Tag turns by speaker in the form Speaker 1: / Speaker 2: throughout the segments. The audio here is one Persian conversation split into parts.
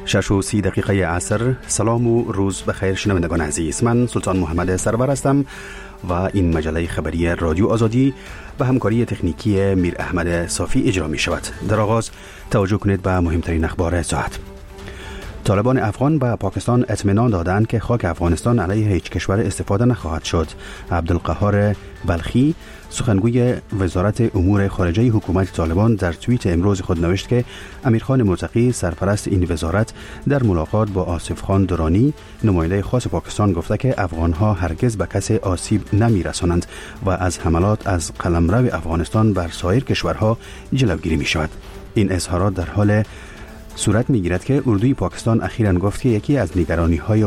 Speaker 1: 6:30 عصر. سلام و روز بخیر شنوندگان عزیز. من سلطان محمد سرور هستم و این مجله خبری رادیو آزادی به همکاری تکنیکی میر احمد صافی اجرا می شود. در آغاز توجه کنید به مهمترین اخبار ساعت. طالبان افغان به پاکستان اطمینان دادند که خاک افغانستان علیه هیچ کشور استفاده نخواهد شد. عبدالقهار بلخی سخنگوی وزارت امور خارجه حکومت طالبان در توییت امروز خود نوشت که امیرخان مرتقی سرپرست این وزارت در ملاقات با آصف خان درانی نماینده خاص پاکستان گفته که افغانها هرگز به کسی آسیب نمی‌رسانند و از حملات از قلمرو افغانستان بر سایر کشورها جلوگیری می‌شود. این اظهارات در حال صورت می‌گیرد که اردوی پاکستان اخیراً گفت که یکی از نگرانی‌های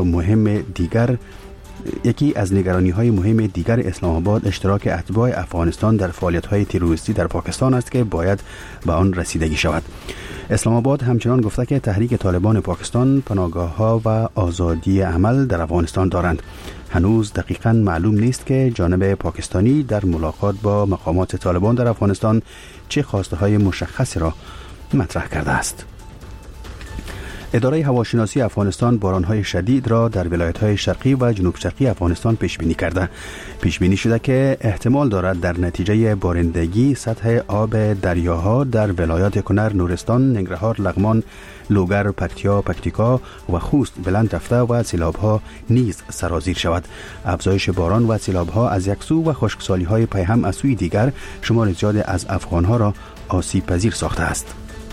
Speaker 1: مهم دیگر اسلام آباد اشتراک اتباع افغانستان در فعالیت‌های تروریستی در پاکستان است که باید به آن رسیدگی شود. اسلام آباد همچنان گفته که تحریک طالبان پاکستان پناهگاه‌ها و آزادی عمل در افغانستان دارند. هنوز دقیقاً معلوم نیست که جانب پاکستانی در ملاقات با مقامات طالبان در افغانستان چه خواسته‌های مشخصی را مطرح کرده است. اداره هواشناسی افغانستان بارانهای شدید را در ولایت‌های شرقی و جنوب شرقی افغانستان پیش بینی کرده. پیش بینی شده که احتمال دارد در نتیجه بارندگی سطح آب دریاها در ولایات کنر، نورستان، ننگرهار، لغمان، لوگر، پکتیکا و خوست بلند رفته و سیلاب‌ها نیز سرازیر شود. افزایش باران و سیلاب‌ها از یک سو و خشکسالی‌های پیهم از سوی دیگر شمار زیادی از افغان‌ها را آسیب پذیر ساخته است.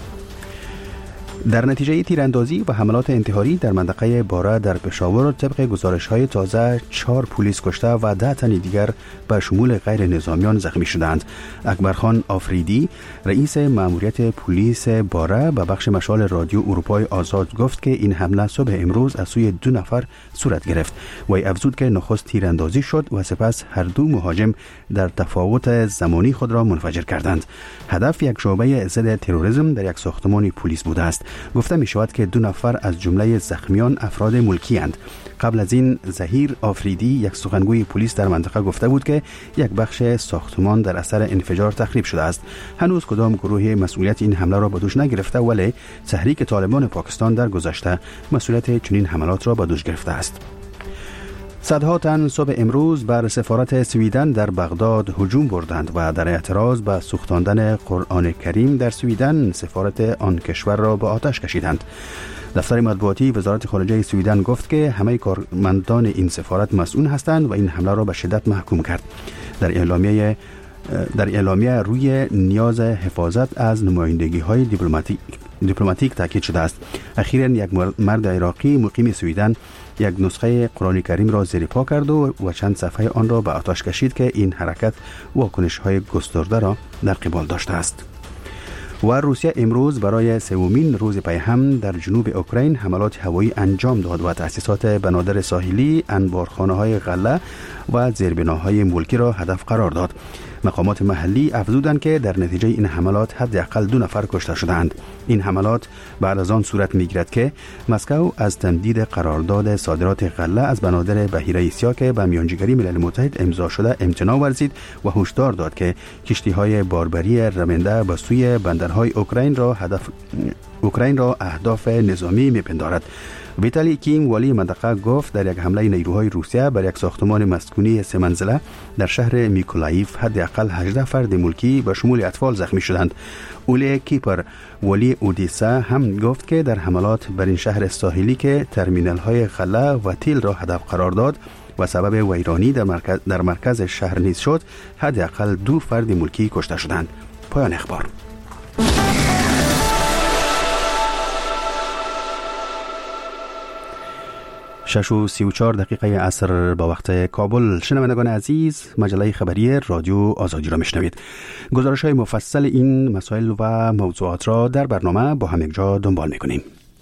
Speaker 1: در نتیجه تیراندازی و حملات انتحاری در منطقه باره در پشاور طبق گزارش‌های تازه 4 پلیس کشته و 10 تن دیگر به شمول غیر نظامیان زخمی شدند. اکبرخان آفریدی رئیس مأموریت پلیس باره به بخش مشال رادیو اروپای آزاد گفت که این حمله صبح امروز از سوی 2 نفر صورت گرفت. وی افزود که نخست تیراندازی شد و سپس هر دو مهاجم در تفاوت زمانی خود را منفجر کردند. هدف یک شعبه ضد تروریسم در یک ساختمان پلیس بوده است. گفته می شود که 2 نفر از جمله زخمیان افراد ملکی اند. قبل از این ظهیر آفریدی یک سخنگوی پلیس در منطقه گفته بود که یک بخش ساختمان در اثر انفجار تخریب شده است. هنوز کدام گروه مسئولیت این حمله را به دوش نگرفته، ولی تحریک طالبان پاکستان در گذشته مسئولیت چنین حملات را به دوش گرفته است. صدها تن صبح امروز بر سفارت سویدن در بغداد هجوم بردند و در اعتراض به سوختاندن قرآن کریم در سویدن سفارت آن کشور را به آتش کشیدند. دفتر مطبوعاتی وزارت خارجه سویدن گفت که همه کارمندان این سفارت مسئول هستند و این حمله را به شدت محکوم کرد. در اعلامیه روی نیاز حفاظت از نمایندگی‌های دیپلماتیک تاکید شده است. اخیراً یک مرد عراقی مقیم سویدن یک نسخه قرآن کریم را زیر پا کرد و چند صفحه آن را به آتش کشید که این حرکت واکنش‌های گسترده را در قبال داشته است. و روسیه امروز برای سومین روز پیهم در جنوب اوکراین حملات هوایی انجام داد و تأسیسات بنادر ساحلی، انبارخانه‌های غله و زیربناهای ملکی را هدف قرار داد. مقامات محلی افزودند که در نتیجه این حملات حداقل 2 نفر کشته شدند. این حملات بعد از آن صورت می‌گیرد که مسکو از تمدید قرارداد صادرات غله از بنادر بحیره اسیا که به میانجیگری ملل متحد امضا شده امتناع ورزید و هشدار داد که کشتی‌های باربری رمنده به سوی بندرهای اوکراین را اهداف نظامی می‌پندارد. ویتالی کیم والی منطقه گفت در یک حمله نیروهای روسیه بر یک ساختمان مسکونی 3 منزله در شهر میکولایف حداقل 18 فرد ملکی به شمول اطفال زخمی شدند. اولی کیپر والی اودیسا هم گفت که در حملات بر این شهر ساحلی که ترمینال‌های غله و تیل را هدف قرار داد و سبب ویرانی در مرکز شهر نیز شد، حداقل 2 فرد ملکی کشته شدند. پایان اخبار. 6:34 عصر با وقت کابل. شنوندگان عزیز، مجله خبری رادیو آزادی را میشنوید. گزارش‌های مفصل این مسائل و موضوعات را در برنامه با هم یک جا دنبال میکنیم.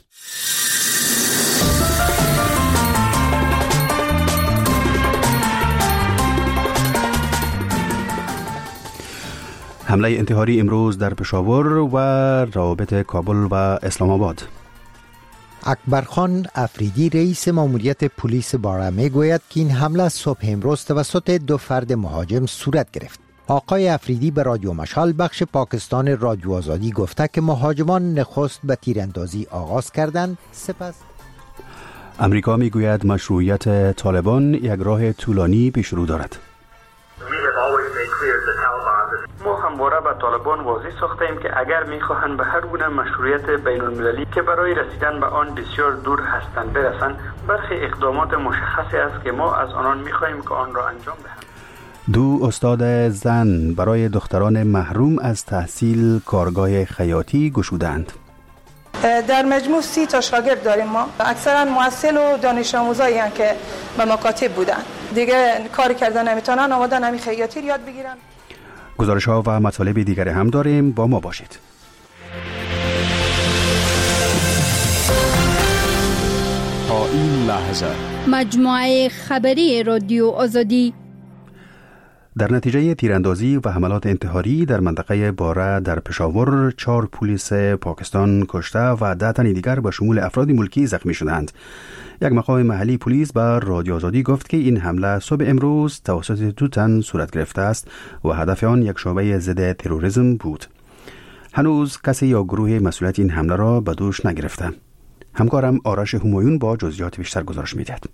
Speaker 1: حمله انتحاری امروز در پشاور و روابط کابل و اسلام آباد.
Speaker 2: اکبرخان آفریدی رئیس مأموریت پلیس باره میگوید که این حمله صبح امروز توسط 2 فرد مهاجم صورت گرفت. آقای افریدی به رادیو مشال بخش پاکستان رادیو آزادی گفته که مهاجمان نخست به تیراندازی آغاز کردند، سپس
Speaker 1: امریکا میگوید مشروعیت طالبان یک راه طولانی پیش رو دارد.
Speaker 3: ما همواره به طالبان واضح ساختیم که اگر میخواهند به هر گونه مشروعیت بین المللی که برای رسیدن به آن بسیار دور هستند برسند، برخی اقدامات مشخصی است که ما از آنان میخواهیم که آن را انجام دهند.
Speaker 1: دو استاد زن برای دختران محروم از تحصیل کارگاه خیاطی گشودند.
Speaker 4: در مجموع 30 تا شاگرد داریم ما، اکثرا محصل و دانش آموزایی هستند که به مکاتب بودن، دیگه کار کردن نمیتونن، آمدن همین خیاطی یاد بگیرن.
Speaker 1: گزارش ها و مطالب دیگر هم داریم، با ما باشید.
Speaker 5: تا این لحظه
Speaker 6: مجموعه خبری رادیو آزادی
Speaker 1: در نتیجه تیراندازی و حملات انتحاری در منطقه باره در پشاور 4 پلیس پاکستان کشته و 10 تن دیگر به شمول افراد ملکی زخمی شدند. یک مقام محلی پلیس به رادیو آزادی گفت که این حمله صبح امروز توسط 2 تن صورت گرفته است و هدف آن یک شعبه ضد تروریسم بود. هنوز کسی یا گروه مسئولیت این حمله را به دوش نگرفته. همکارم آرش همایون با جزئیات بیشتر گزارش می‌دهد.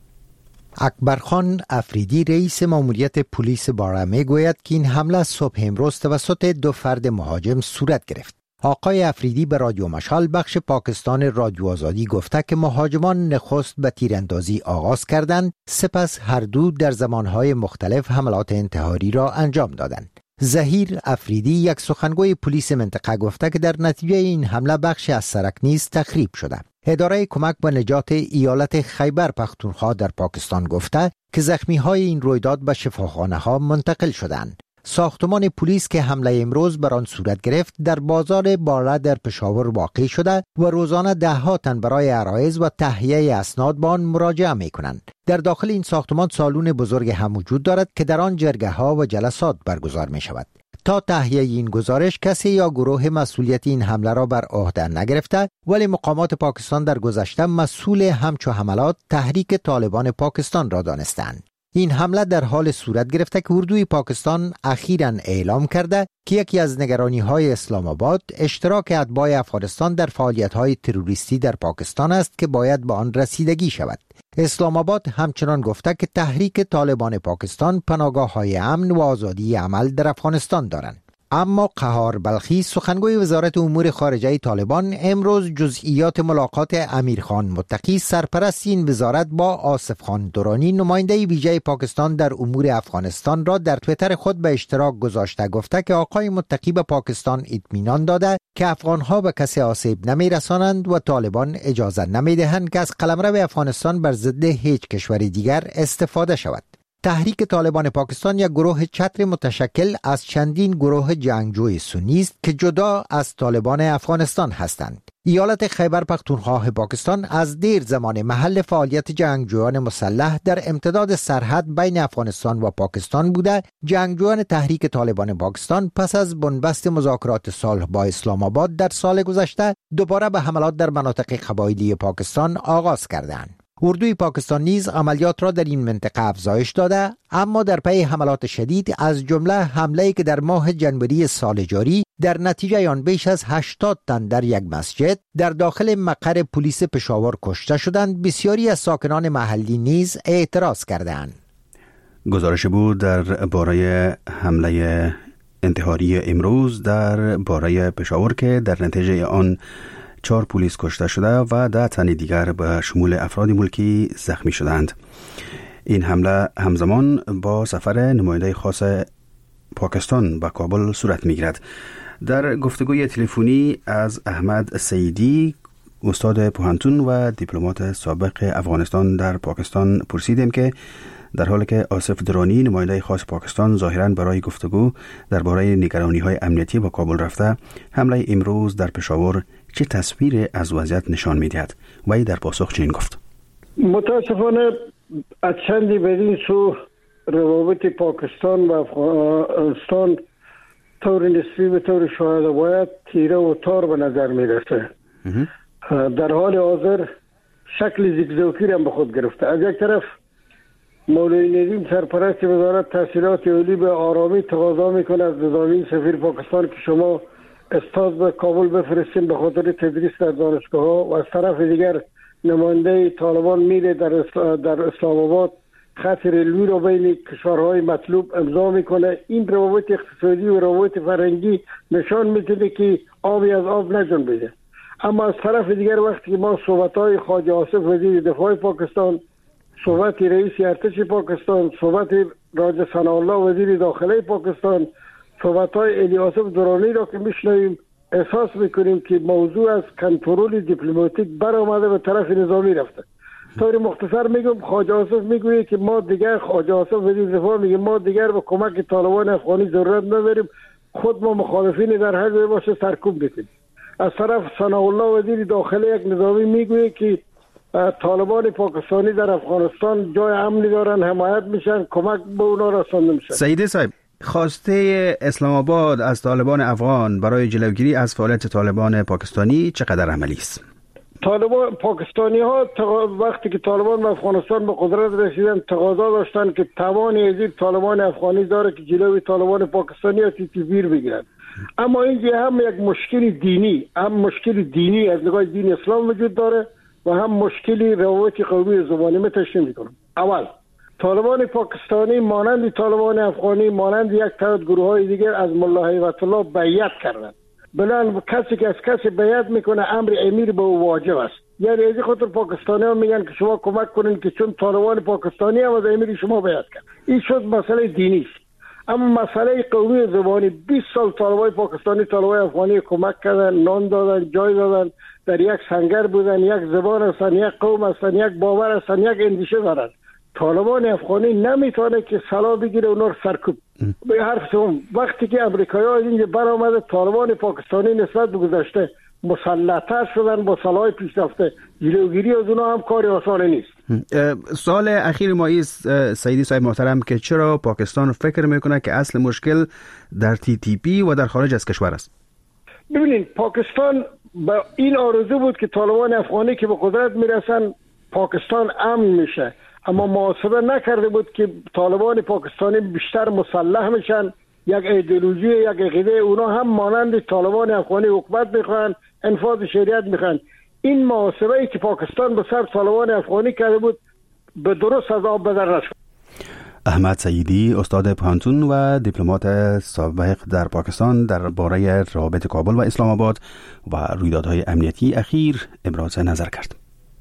Speaker 2: اکبرخان افریدی رئیس ماموریت پلیس باره میگوید که این حمله صبح امروز توسط 2 فرد مهاجم صورت گرفت. آقای افریدی به رادیو مشال بخش پاکستان رادیو آزادی گفته که مهاجمان نخست به تیراندازی آغاز کردند، سپس هر دو در زمانهای مختلف حملات انتحاری را انجام دادند. ظهیر افریدی یک سخنگوی پلیس منطقه گفته که در نتیجه این حمله بخشی از سرک نیز تخریب شده. اداره کمک به نجات ایالت خیبر پختونخوا در پاکستان گفته که زخمی‌های این رویداد به شفاخانه‌ها منتقل شدند. ساختمان پلیس که حمله امروز بر آن صورت گرفت در بازار باره در پشاور واقع شده و روزانه 10 تن برای عرایض و تهیه اسناد به آن مراجعه می‌کنند. در داخل این ساختمان سالن بزرگ هم وجود دارد که در آن جرگه‌ها و جلسات برگزار می‌شود. تا تهیه این گزارش کسی یا گروه مسئولیت این حمله را بر عهده نگرفته، ولی مقامات پاکستان در گذشته مسئول همچو حملات تحریک طالبان پاکستان را دانستند. این حمله در حال صورت گرفته که اردوی پاکستان اخیراً اعلام کرده که یکی از نگرانی‌های اسلام آباد اشتراک اتباع افغانستان در فعالیت‌های تروریستی در پاکستان است که باید به آن رسیدگی شود. اسلام آباد همچنان گفته که تحریک طالبان پاکستان پناهگاه‌های امن و آزادی عمل در افغانستان دارند. اما قهار بلخی سخنگوی وزارت امور خارجه طالبان امروز جزئیات ملاقات امیرخان متقی سرپرست این وزارت با آصف خان درانی نماینده ویژه پاکستان در امور افغانستان را در توییتر خود به اشتراک گذاشته، گفته که آقای متقی به پاکستان اطمینان داده که افغانها به کسی آسیب نمیرسانند و طالبان اجازه نمیدهند که از قلمرو افغانستان بر ضد هیچ کشور دیگر استفاده شود. تحریک طالبان پاکستان یک گروه چتر متشکل از چندین گروه جنگجوی سنی است که جدا از طالبان افغانستان هستند. ایالت خیبر پختونخوا پاکستان از دیر زمان محل فعالیت جنگجویان مسلح در امتداد سرحد بین افغانستان و پاکستان بوده. جنگجویان تحریک طالبان پاکستان پس از بنبست مذاکرات صلح با اسلام آباد در سال گذشته دوباره به حملات در مناطق قبایلی پاکستان آغاز کردند. اردوی پاکستان نیز عملیات را در این منطقه افزایش داده، اما در پی حملات شدید از جمله حمله‌ای که در ماه جنوری سال جاری در نتیجه آن بیش از 80 تن در یک مسجد در داخل مقر پلیس پشاور کشته شدند، بسیاری از ساکنان محلی نیز اعتراض کردند.
Speaker 1: گزارش بود در باره حمله انتحاری امروز در باره پشاور که در نتیجه آن 4 پلیس کشته شده و 10 تن دیگر به شمول افراد ملکی زخمی شدند. این حمله همزمان با سفر نماینده خاص پاکستان به کابل صورت می‌گیرد. در گفتگوی تلفنی از احمد سیدی، استاد پوهنتون و دیپلمات سابق افغانستان در پاکستان، پرسیدیم که در حالی که آصف درانی نماینده خاص پاکستان ظاهراً برای گفتگو درباره نگرانی‌های امنیتی با کابل رفته، حمله امروز در پشاور چه تصویر از وضعیت نشان می‌دهد؟ وی در پاسخ چنین گفت:
Speaker 7: متاسفانه از چندی بدین سو روابط پاکستان و افغانستان طور نسبی به طور شاهد باید تیره و تار به نظر میرسه. در حال حاضر شکل زیگزاگی هم به خود گرفته. از یک طرف مولوی ندیم سرپرست وزارت تحصیلات عالی به آرامی تقاضا میکنه از نظامی سفیر پاکستان که شما استاد به کابل بفرستین به خاطر تدریس در دانشگاه ها، و از طرف دیگر نماینده طالبان میره در اسلام آباد خط ریلوی رو بین کشورهای مطلوب امضا میکنه. این روابط اقتصادی و روابط فرهنگی نشان میده که آبی از آب نجنبیده. اما از طرف دیگر وقتی ما صحبت‌های خواجه آصف وزیر دفاع پاکستان، صحبت رئیس ارتش پاکستان، صحبت راجع ثناءالله وزیر داخله پاکستان، صحبت‌های علی آصف درانی را که میشنویم، احساس میکنیم که موضوع از کنترل دیپلماتیک برآمده به طرف نظامی رفته. طور مختصر میگم خواجه آصف میگویه که ما دیگر، خواجه آصف وزیر دفاع میگه ما دیگر به کمک طالبان افغانی ضرورت نداریم، خود ما مخالفین در هر جای باشه سرکوب میکنیم. از طرف ثناءالله وزیر داخله یک نظامی میگویه که طالبان پاکستانی در افغانستان جای امنی دارن، حمایت میشن، کمک به اونا رسانده میشن.
Speaker 1: سعیده صاحب، خواسته اسلام آباد از طالبان افغان برای جلوگیری از فعالیت طالبان پاکستانی چقدر عملی است؟
Speaker 7: طالبان پاکستانی ها وقتی که طالبان به افغانستان به قدرت رسیدن تقاضا داشتن که توانی از این طالبان افغانی داره که جلوی طالبان پاکستانی از تیر بگیرن. اما اینجا هم یک مشکل دینی از نگاه دین اسلام وجود داره و هم مشکلی روابط قومی و زبانی. من تشریح میکنم. اول، طالبان پاکستانی مانند طالبان افغانی مانند یک تعداد گروه های دیگر از ملا هیبت الله بیعت کردند. بلان کسی که از کسی بیعت میکنه امر امیر به او واجب است. یعنی از خاطر پاکستانی ها میگن که شما کمک کنین که چون طالبان پاکستانی هم از امیر شما بیعت کرد. این شد مسئله دینی است. اما مسئله قومی و زبانی 20 سال طالبان پاکستانی طالبان افغانی کمک کردن، نان دادن، جای دادن، در یک سنگر بودن، یک زبان هستن، یک قوم هستن، یک باور هستن، یک اندیشه دارن. طالبان افغانی نمیتونه که سلا بگیره اونا رو سرکوب. به حرف شما وقتی که امریکایی‌ها از اینجا برآمده طالبان پاکستانی نسبت به گذشته مسلط‌تر شدن با سلاح پیشرفته، جلوگیری از اونا هم کار آسان نیست.
Speaker 1: سوال اخیر ما است سعیدی صاحب محترم که چرا پاکستان فکر میکنه که اصل مشکل در TTP و در خارج از کشور است؟
Speaker 7: ببینید پاکستان با این آرزو بود که طالبان افغانی که به قدرت میرسن پاکستان امن میشه، اما محاسبه نکرده بود که طالبان پاکستانی بیشتر مسلح میشن، یک ایدئولوژی، یک عقیده اونا هم مانند طالبان افغانی حکومت میخوان، انفاذ شریعت میخوان. این محاسبه ای که پاکستان به سر طالبان افغانی کرده بود به درست از آب بدر نشد.
Speaker 1: احمد سعیدی، استاد پانتون و دیپلمات سابق در پاکستان، درباره روابط کابل و اسلام آباد و رویدادهای امنیتی اخیر ابراز نظر کرد.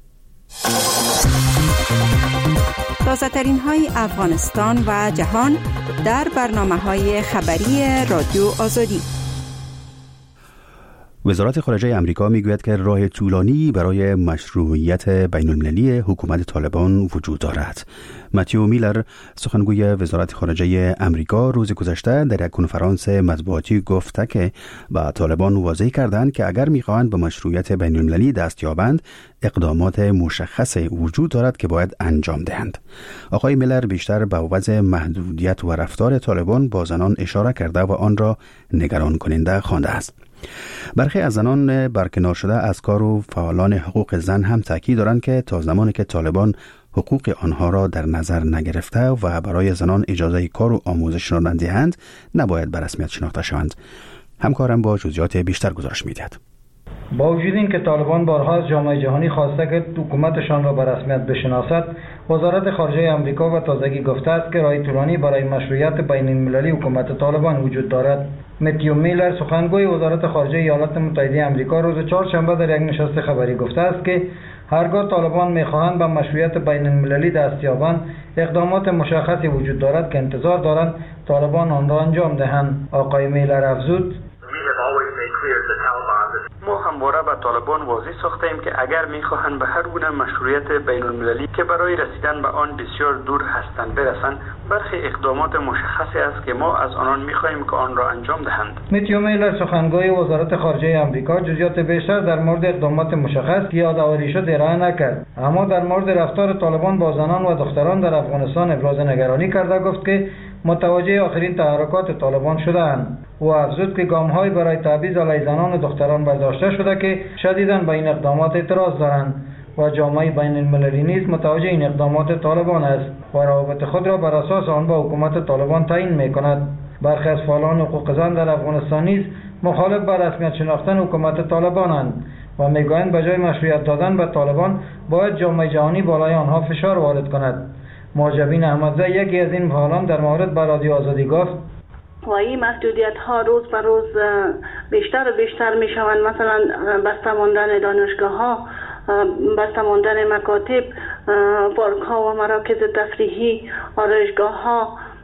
Speaker 8: تازه‌ترین های افغانستان و جهان در برنامه‌های خبری رادیو آزادی.
Speaker 1: وزارت خارجه آمریکا میگوید که راه طولانی برای مشروعیت بین‌المللی حکومت طالبان وجود دارد. متیو میلر، سخنگوی وزارت خارجه آمریکا، روز گذشته در یک کنفرانس مطبوعاتی گفت که با طالبان واضح کردند که اگر می‌خواهند به مشروعیت بین‌المللی دست یابند، اقدامات مشخص وجود دارد که باید انجام دهند. آقای میلر بیشتر به وضع محدودیت و رفتار طالبان با زنان اشاره کرده و آن را نگران کننده خوانده است. برخی از زنان برکنار شده از کار و فعالان حقوق زن هم تاکید دارند که تا زمانی که طالبان حقوق آنها را در نظر نگرفته و برای زنان اجازه کار و آموزش را ندهند، نباید به رسمیت شناخته شوند. همکارم با جزئیات بیشتر گزارش می‌دهد.
Speaker 9: با وجود اینکه طالبان بارها از جامعه جهانی خواسته که حکومتشان را به رسمیت بشناسد، وزارت خارجه آمریکا و تازگی گفته است که راه طولانی برای مشروعیت بین‌المللی حکومت طالبان وجود دارد. متیو میلر، سخنگوی وزارت خارجه ایالات متحده آمریکا، روز چهارشنبه در یک نشست خبری گفته است که هرگاه طالبان می‌خواهند به مشروعیت بین‌المللی دست یابند، اقدامات مشخصی وجود دارد که انتظار دارند طالبان آن را انجام دهند. آقای میلر افزود:
Speaker 3: ما همواره به طالبان واضح ساخته ایم که اگر میخواهند به هر گونه مشروعیت بین المللی که برای رسیدن به آن بسیار دور هستند برسند، برخی اقدامات مشخصی است که ما از آنان میخواهیم که آن را انجام دهند.
Speaker 9: متیو میلر، سخنگوی وزارت خارجه آمریکا، جزئیات بیشتر در مورد اقدامات مشخص که یادآوری شد ارائه نکرد، اما در مورد رفتار طالبان با زنان و دختران در افغانستان ابراز نگرانی کرده گفت که متوجه آخرین تحرکات طالبان شده‌اند. او افزود که گام‌های برای تبعیض علیه زنان و دختران برداشته شده که شدیداً به این اقدامات اعتراض دارند. و جامعه بین المللی نیز متوجه این اقدامات طالبان است و روابط خود را بر اساس آن با حکومت طالبان تعیین می‌کند. برخی از فعالان حقوق زن در افغانستان نیز مخالف با رسمیت شناختن حکومت طالبانند و میگویند به جای مشروعیت دادن به طالبان باید جامعه جهانی بالای آنها فشار وارد کند. ماجبین احمدزی یکی از این فعالان در مورد به رادیو آزادی گفت
Speaker 10: و این محدودیت ها روز به روز بیشتر و بیشتر می شوند. مثلا بسته ماندن دانشگاه ها، بسته ماندن مکاتب، پارک ها و مراکز تفریحی، آرایشگاه ها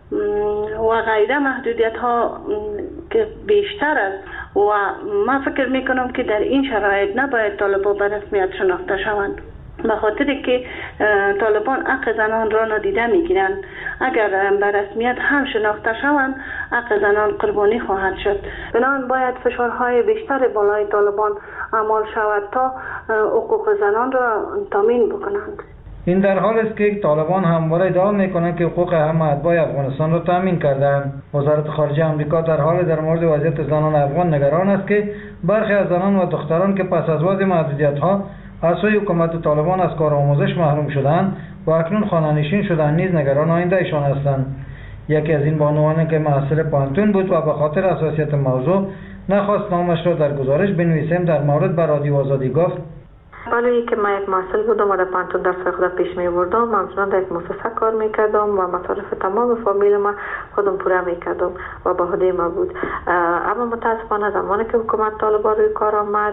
Speaker 10: و غیره محدودیت ها که بیشتر است و من فکر می کنم که در این شرایط نباید طالبان به رسمیت شناخته شوند، به خاطر که طالبان حق زنان را نادیده میگیرند. اگر به رسمیت هم شناخته شوند حق زنان قربانی خواهد شد. بنابراین باید فشارهای بیشتر بالای طالبان اعمال شود تا حقوق زنان را تامین بکنند.
Speaker 9: این در حال است که طالبان همواره ادعا میکنند که حقوق همه اتباع افغانستان را تامین کردند. وزارت خارجه آمریکا در حال در مورد وضعیت زنان افغان نگران است که برخی از زنان و دختران که پس از وضع محدودیت‌ها از سوی حکومت طالبان از کار آموزش محروم شدند و اکنون خانه‌نشین شدند نیز نگران آیندهشان هستند. یکی از این بانوان که محصل پانتون بود و به خاطر حساسیت موضوع نخواست نامش را در گزارش بنویسیم در مورد به رادیو آزادی گفت
Speaker 11: ولی که من یک محصل بودم و در پانتون درس خودم پیش می بردم، همچنان در یک مؤسسه کار میکردم و مصارف تمام فامیل ما خودم پوره میکردم و به عهده ما بود. اما متاسفانه زمانی که حکومت طالبان روی کار آمد،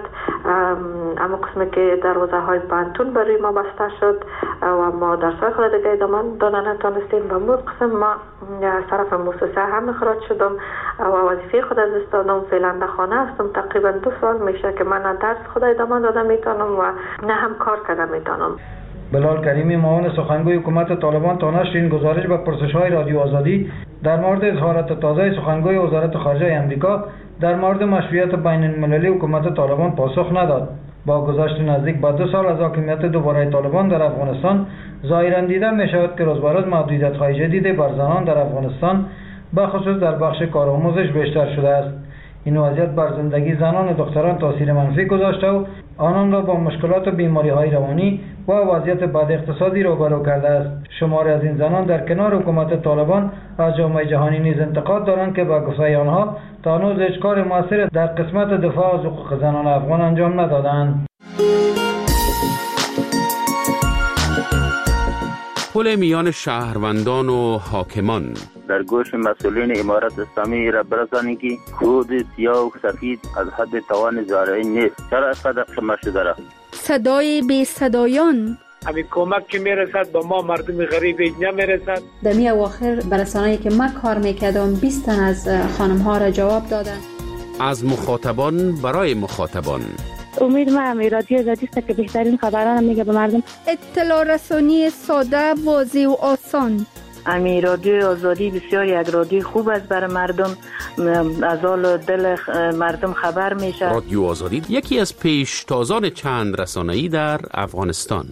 Speaker 11: اما قسمی که دروازه های پانتون برای ما بسته شد و ما درس خود دیگه ادامه دادن نتونستیم. به مورد قسم ما از طرف مؤسسه هم اخراج شدم و وظیفه خود از دست دادم. فعلا در خانه هستم، تقریبا 2 سال میشه که من نه درس خود ادامه دادم میتونم و نه هم کار کردم میتونم.
Speaker 9: بلال کریمی معاون سخنگوی حکومت طالبان تا نشر این گزارش به پرسش‌های رادیو آزادی در مورد اظهارات تازه سخنگوی وزارت خارجه آمریکا در مورد مشروعیت بین المللی حکومت طالبان پاسخ نداد. با گذشت نزدیک به 2 سال از حاکمیت دوباره طالبان در افغانستان ظاهراً دیده می‌شود که روز به روز محدودیت‌های جدید بر زنان در افغانستان به خصوص در بخش کارآموزش بیشتر شده است. این وضعیت بر زندگی زنان و دختران تاثیر منفی گذاشته و آنان را با مشکلات و بیماری‌های روانی و وضعیت بد اقتصادی روبرو کرده است. شماری از این زنان در کنار حکومت طالبان از جامعه جهانی نیز انتقاد دارند که به گفته آنها تا هنوز هیچ کار موثر در قسمت دفاع از حقوق زنان افغان انجام ندادند.
Speaker 12: پل میان شهروندان و حاکمان
Speaker 13: در گوش مسئولین امارت اسلامی را برسانید که خود سیاه و سفید از حد توان زارعین نیست. چرا اینقدر خمه شده را؟
Speaker 6: صدای بی صدایان،
Speaker 14: همین کمک که میرسد به ما مردم غریب نمیرسد.
Speaker 15: در می اواخر برسانه‌ای که من کار میکردم 20 تن از خانم ها را جواب دادن.
Speaker 12: از مخاطبان برای مخاطبان.
Speaker 16: امید ما رادیو آزادی است که بهترین خبران میگه به مردم.
Speaker 6: اطلاع رسانی ساده، واضح و آسان.
Speaker 17: رادیو آزادی بسیار یک رادیو خوب است برای مردم، از حال دل مردم خبر میشه.
Speaker 12: رادیو آزادی یکی از پیشتازان چند رسانه‌ای در افغانستان.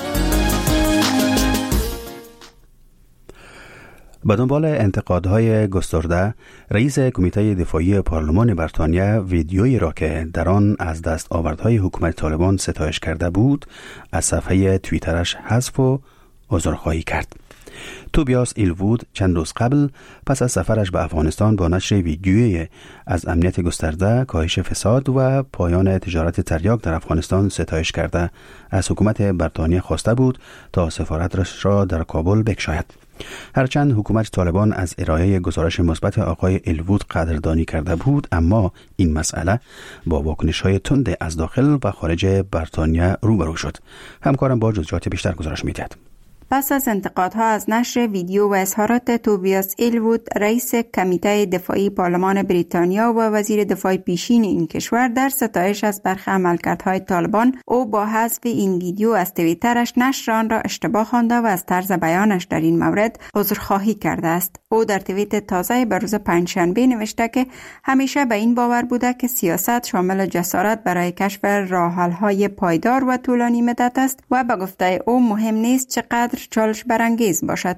Speaker 1: به دنبال انتقادهای گسترده، رئیس کمیته دفاعی پارلمان بریتانیا ویدیویی را که در آن از دستاوردهای حکومت طالبان ستایش کرده بود، از صفحه توییترش حذف و عذرخواهی کرد. توبیاس ایلوود چند روز قبل پس از سفرش به افغانستان با نشر ویدیویی از امنیت گسترده، کاهش فساد و پایان تجارت تریاک در افغانستان ستایش کرده از حکومت بریتانیا خواسته بود تا سفارتش را در کابل بگشاید. هرچند حکومت طالبان از ارائه گزارش مثبت آقای ایلوود قدردانی کرده بود، اما این مسئله با واکنش‌های تند از داخل و خارج بریتانیا روبرو شد. همکارم با جزئیات بیشتر گزارش می‌دهد.
Speaker 8: پس از انتقادها از نشر ویدیو و اظهارات توبیاس ایلوود، رئیس کمیته دفاعی پارلمان بریتانیا و وزیر دفاع پیشین این کشور، در ستایش از برخی عملکردهای طالبان، او با حذف این ویدیو از توییترش نشر آن را اشتباه خوانده و از طرز بیانش در این مورد عذرخواهی کرده است. او در توییت تازه به روز پنجشنبه نوشته که همیشه به این باور بوده که سیاست شامل جسارت برای کشف راه‌حل‌های پایدار و طولانی مدت است و به گفته او مهم نیست چقدر چالش برانگیز باشد،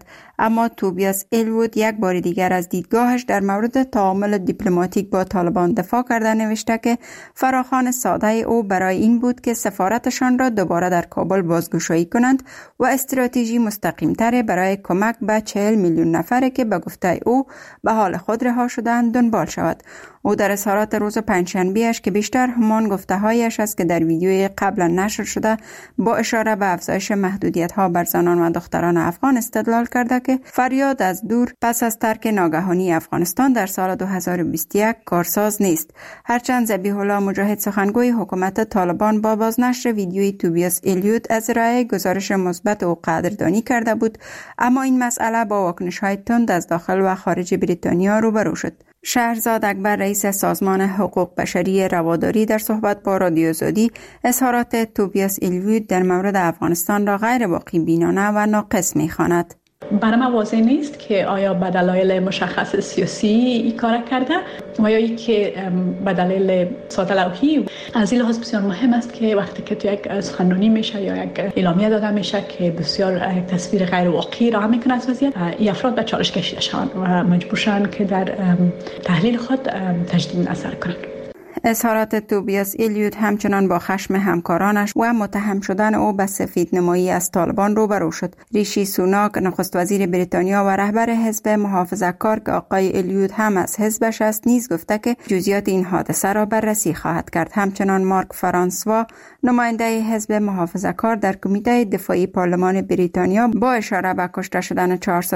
Speaker 8: اما توبیاس ایلوود یک بار دیگر از دیدگاهش در مورد تعامل دیپلماتیک با طالبان دفاع کرده نوشته که فراخوان ساده او برای این بود که سفارتشان را دوباره در کابل بازگشایی کنند و استراتژی مستقیم‌تر برای کمک به 40 میلیون نفره که به گفته او به حال خود رها شدند دنبال شود. او در اظهارات روز پنجشنبه‌اش که بیشتر همان گفته‌هایش است که در ویدیوی قبلا نشر شده با اشاره به افزایش محدودیت‌ها بر زنان و دختران افغان استدلال کرده که فریاد از دور پس از ترک ناگهانی افغانستان در سال 2021 کارساز نیست. هرچند ذبیح الله مجاهد سخنگوی حکومت طالبان با بازنشر ویدیوی توبیاس ایلیوت از ارائه گزارش مثبت او قدردانی کرده بود، اما این مسئله با واکنش‌های تند از داخل و خارج بریتانیا روبرو شد. شهرزاد اکبر رئیس سازمان حقوق بشری رواداری در صحبت با رادیو آزادی اظهارات توبیاس ایلیوت در مورد افغانستان را غیر واقع بینانه و ناقص می‌خواند.
Speaker 18: برای من واضح نیست که آیا به دلایل مشخص سیاسی این کار کرده و یا ای که به دلیل ساده لوحی. از این لحاظ بسیار مهم است که وقتی که تو یک سخنرانی میشه یا یک اعلامیه داده میشه که بسیار یک تصویر غیر واقعی را میکنه از وضعیت، این افراد به چالش کشیده شوند و مجبور شوند که در تحلیل خود تجدید نظر کنند.
Speaker 8: اظهارات توبیاس ایلیوت همچنان با خشم همکارانش و متهم شدن او به سفیدنمایی از طالبان روبرو شد. ریشی سوناک نخست وزیر بریتانیا و رهبر حزب محافظه‌کار که آقای ایلیوت هم از حزبش است نیز گفته که جزئیات این حادثه را بررسی خواهد کرد. همچنان مارک فرانسوا نماینده حزب محافظه‌کار در کمیته دفاعی پارلمان بریتانیا با اشاره به کشته شدن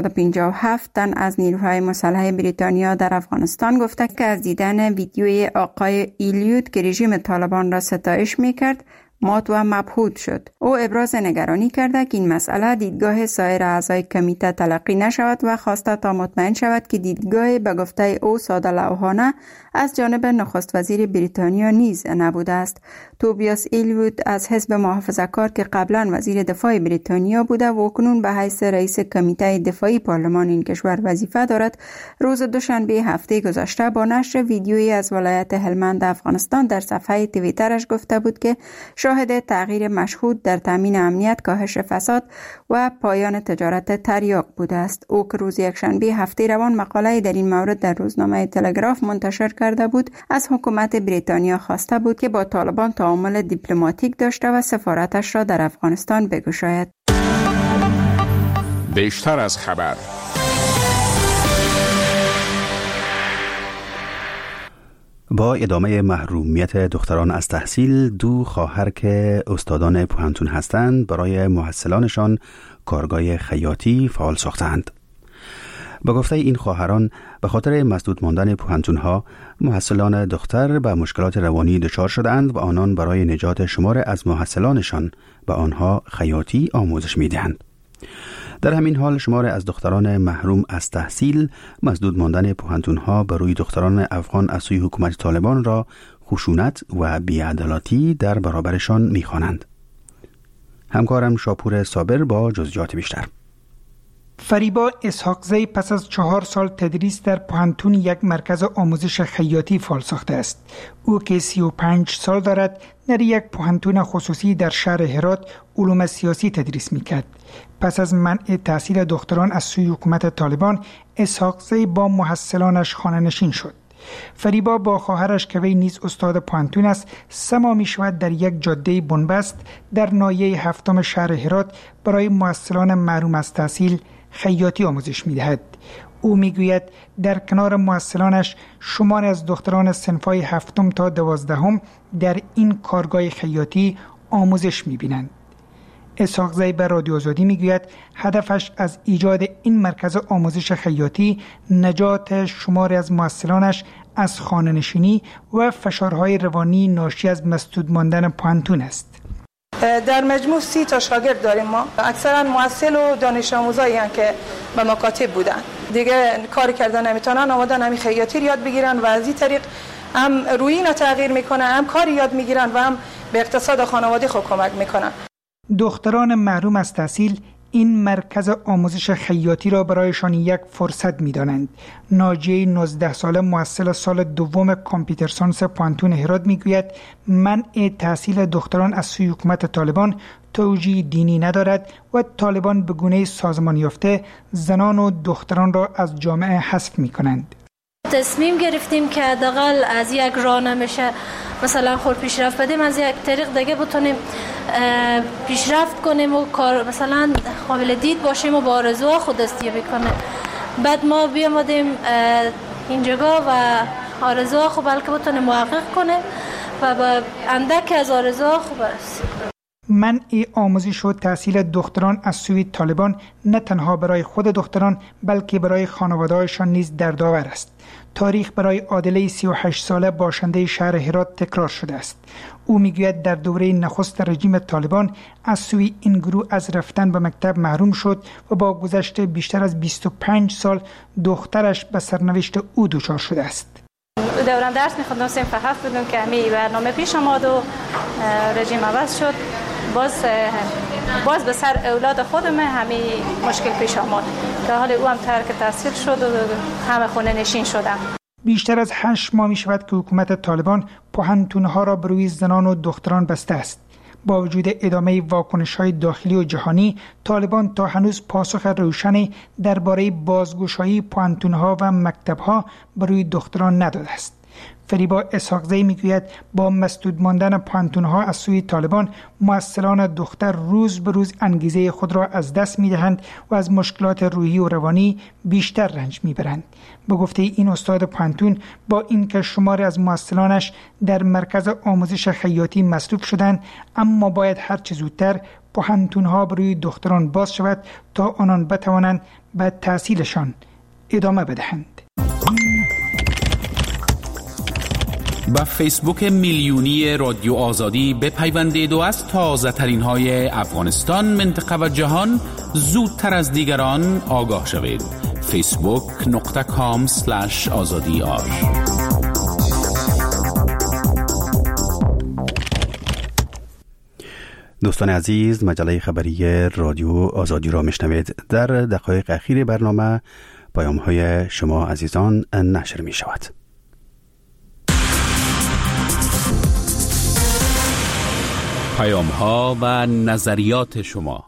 Speaker 8: 457 تن از نیروهای مسلح بریتانیا در افغانستان گفته که از دیدن ویدیوی آقای ایلیوت که رژیم طالبان را ستایش می‌کرد مات و مبهوت شد. او ابراز نگرانی کرده که این مسئله دیدگاه سایر اعضای کمیته تلقی نشود و خواسته تا مطمئن شود که دیدگاه به گفته او ساده لوحانه از جانب نخست وزیر بریتانیا نیز نبوده است. توبیاس ایلیوت از حزب محافظه‌کار که قبلا وزیر دفاع بریتانیا بوده و کنون به حیث رئیس کمیته دفاعی پارلمان این کشور وظیفه دارد، روز دوشنبه هفته گذشته با نشر ویدیویی از ولایت هلمند افغانستان در صفحه توییترش گفته بود که شاهد تغییر مشهود در تامین امنیت، کاهش فساد و پایان تجارت تریاک بوده است. او که روز یکشنبه هفته روان مقاله در این مورد در روزنامه تلگراف منتشر کرده بود، از حکومت بریتانیا خواسته بود که با طالبان تعامل دیپلماتیک داشته و سفارتش را در افغانستان بگشاید.
Speaker 5: بیشتر از خبر.
Speaker 1: با ادامه محرومیت دختران از تحصیل، دو خواهر که استادان پوهنتون هستند برای محصلانشان کارگاه خیاطی فعال ساختند. با گفته این خواهران به خاطر مسدود ماندن پوهنتون‌ها، محصلان دختر به مشکلات روانی دچار شدند و آنان برای نجات شمار از محصلانشان به آنها خیاطی آموزش می‌دهند. در همین حال شمار از دختران محروم از تحصیل مسدود ماندن پوهنتون‌ها بر روی دختران افغان از سوی حکومت طالبان را خشونت و بی‌عدالتی در برابرشان می‌خوانند. همکارم شاپور صابر با جزئیات بیشتر.
Speaker 19: فریبا اسحاقزی پس از 4 سال تدریس در پوهنتون یک مرکز آموزش خیاطی فعال ساخته است. او که 35 سال دارد در یک پوهنتون خصوصی در شهر هرات علوم سیاسی تدریس میکرد. پس از منع تحصیل دختران از سوی حکومت طالبان، اسحاقزی با محصلانش خانه‌نشین شد. فریبا با خواهرش که وی نیز استاد پوهنتون است، سما می شود در یک جاده بنبست در ناحیه 7 شهر هرات برای محصلان محروم از تحصیل خیاطی آموزش می دهد. او می گوید در کنار محصلانش شمار از دختران صنفهای 7 تا 12 در این کارگاه خیاطی آموزش می بینند. اسحاقزی به رادیو آزادی میگوید هدفش از ایجاد این مرکز آموزش خیاطی نجات شماری از محصلانش از خانه‌نشینی و فشارهای روانی ناشی از مسدود ماندن پوهنتون است.
Speaker 4: در مجموع 30 تا شاگرد داریم ما. اکثرا محصل و دانش آموزایی هستند که به مکاتب بودن. دیگه کار کردن نمیتونن، آمدن همین خیاطی یاد بگیرن و از این طریق هم رویین تغییر میکنه، هم کاری یاد میگیرن و هم به اقتصاد خانواده خود کمک میکنن.
Speaker 19: دختران محروم از تحصیل این مرکز آموزش خیاطی را برایشان یک فرصت می‌دانند. ناجیه 19 ساله محصل سال دوم کامپیوتر ساینس پانتون هرات میگوید منع تحصیل دختران از سوی حکومت طالبان توجیه دینی ندارد و طالبان به گونه سازمان یافته زنان و دختران را از جامعه حذف می‌کنند.
Speaker 20: تصمیم گرفتیم که حداقل از یک راه نمیشه مثلا خود پیشرفت بدیم، از یک طریق دیگه بتونیم پیشرفت کنیم و کار مثلا قابل دید باشیم و با آرزوها خود دستیابی کنیم. بعد ما بیامدیم اینجا و آرزوها خود بلکه بتونیم محقق کنیم و با اندک از آرزوها خوب برسیم.
Speaker 19: منع آموزش و تحصیل دختران از سوی طالبان نه تنها برای خود دختران بلکه برای خانواده‌هایشان نیز دردآور است. تاریخ برای عادله 38 ساله باشنده شهر هرات تکرار شده است. او میگوید در دوره نخست رژیم طالبان از سوی این گروه از رفتن به مکتب محروم شد و با گذشت بیشتر از 25 سال دخترش به سرنوشت او دچار شده است.
Speaker 21: دوران درس می‌خوندم صنف 7 بودم که همین برنامه پیش آمد و رژیم عوض شد. باز به سر اولاد خودم همین مشکل پیش آمد که حال او هم ترک تحصیل شد و همه خونه نشین شدم.
Speaker 19: بیشتر از 8 ماه می شود که حکومت طالبان پوهنتون‌ها را بر روی زنان و دختران بسته است. با وجود ادامه واکنش‌های داخلی و جهانی، طالبان تا هنوز پاسخ روشنی درباره بازگشایی پوهنتون‌ها و مکتب‌ها بر روی دختران نداده است. فریبا اسحاقزی میگوید با مسدود ماندن پوهنتون‌ها از سوی طالبان، مؤثران دختر روز به روز انگیزه خود را از دست می‌دهند و از مشکلات روحی و روانی بیشتر رنج می‌برند. به گفته این استاد پوهنتون، با اینکه شماری از مؤثرانش در مرکز آموزش خیاطی مصروف شدند، اما باید هر چه زودتر پوهنتون‌ها بر روی دختران باز شود تا آنان بتوانند به تحصیلشان ادامه بدهند.
Speaker 12: با فیسبوک میلیونی رادیو آزادی بپیوندید و از تازه ترین های افغانستان، منطقه و جهان زودتر از دیگران آگاه شوید. facebook.com/azadiar.
Speaker 1: دوستان عزیز، مجله خبری رادیو آزادی را میشنوید. در دقایق اخیر برنامه پیام های شما عزیزان نشر می شود.
Speaker 12: پیام ها و نظریات شما.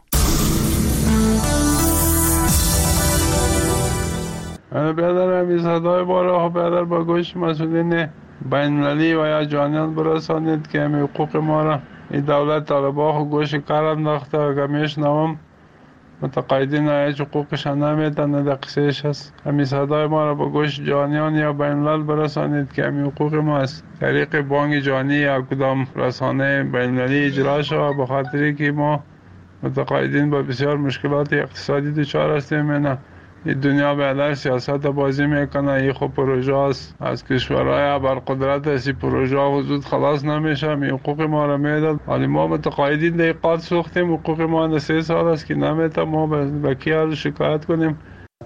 Speaker 22: برادر همی صدای بالا برادر با گوش مسئولین بین المللی و یا جانیان برسانید که همی حقوق ما را این دولت طالبا و گوش کار انداخته و که میشنوم متقاعدین هیچ حقوقشان نمیدن، ندقیقش هست. همی صدای ما را با گوش جانیان یا بین الملل برسانید که همی حقوق ما است. طریق بانک جانی یا کدام رسانه بین المللی اجرا شود، به خاطری که ما متقاعدین با بسیار مشکلات اقتصادی دچار هستیم. نه این دنیا به علیه سیاست بازی میکنه. این خب پروژه است از کشورهای ابرقدرت است. این پروژه وجود خلاص نمیشه. می حقوق ما را میداد، ولی ما متقاعدین دقیقات سوختیم. حقوق ما 3 سال است که نمیده. ما به کی از شکایت کنیم؟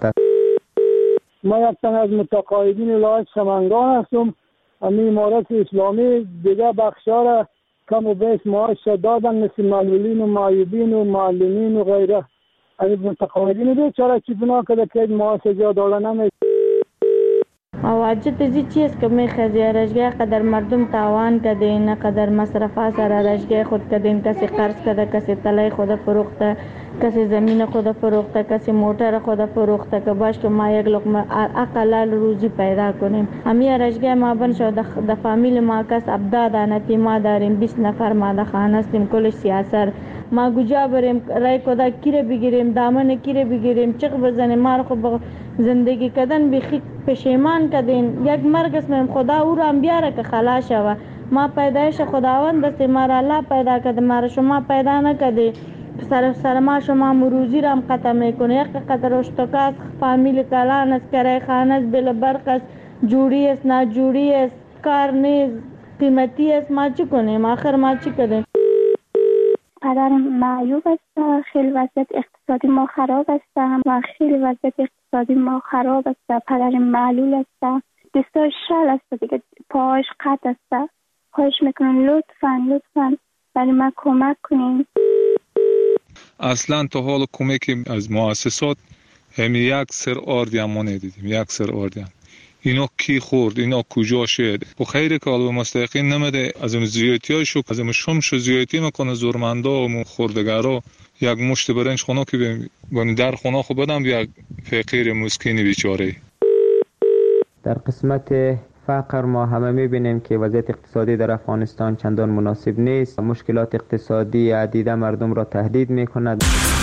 Speaker 7: ما یک تن از متقاعدین ولایت سمنگان هستم. همین امارت اسلامی دیگه بخشا را کم و بیش معاش دادن، مثل معلولین و معیوبین و معلمین و غیره. این متقاعدین بیچاره چی بنا کرده که معاش زیاد دادن نمیشه.
Speaker 23: واجد ازی چیز که میخوازی رشگاه قدر مردم تاوان کده، نه قدر مصرفا سر رشگاه خود کده، کسی قرض کده، کسی طلای خود فروخته، کسی زمین خود فروخته، کسی موتر خود فروخته که باش که ما یک لقمه اقلال روزی پیدا کنیم. همین رشگاه ما بن شد د فامیل ما کس ابداد انتیما داریم، 20 نفر ما د خانه هستیم، کلش سیاسر. ما کجا بریم رای کدا کیره بگیریم، دامن کیره بگیریم، چق بزنیم. ما خو زندگی کردن بیخی پشیمان کردین. یک مرگ اسم خدا او رو هم بیاره که خلاص شوه. ما پیدایش خداوند است، ما را الله پیدا کرده، ما را شما پیدا نکرده. سر ما شما مروزی را هم قطع میکنه. یک قطع اشتکاست، فامیل کلان است، کرای خانه است، بل برق است، جوری است، ناجوری است، کار نیست، قیمتی است. ما چی کنیم؟ آخر ما چی کنیم؟
Speaker 24: پدرم معیوب است، خیلی وضعیت اقتصادی ما خراب است و خیلی وضعیت اقتصادی ما خراب است. پدرم معلول است، دستاش شل است دیگه، پاهاش قطع است. خواهش میکنم لطفاً برای ما کمک کنین.
Speaker 22: اصلا تا حال کمک از مؤسسات هم یک سر آردی هم ما ندیدیم. یک سر آردی هم. اینا کی خورد، اینا کجا شد. و خیلی که به مستحقین نمیده، از اون زیادتیاشو از اون شمش زیادتی میکنه زورمندا و خوردگارا. یک مشت برنج خونه که در خونه خو بدم یک فقیر مسکین بیچاره.
Speaker 2: در قسمت فقر ما همه میبینیم که وضعیت اقتصادی در افغانستان چندان مناسب نیست. مشکلات اقتصادی عدیده مردم را تهدید میکند.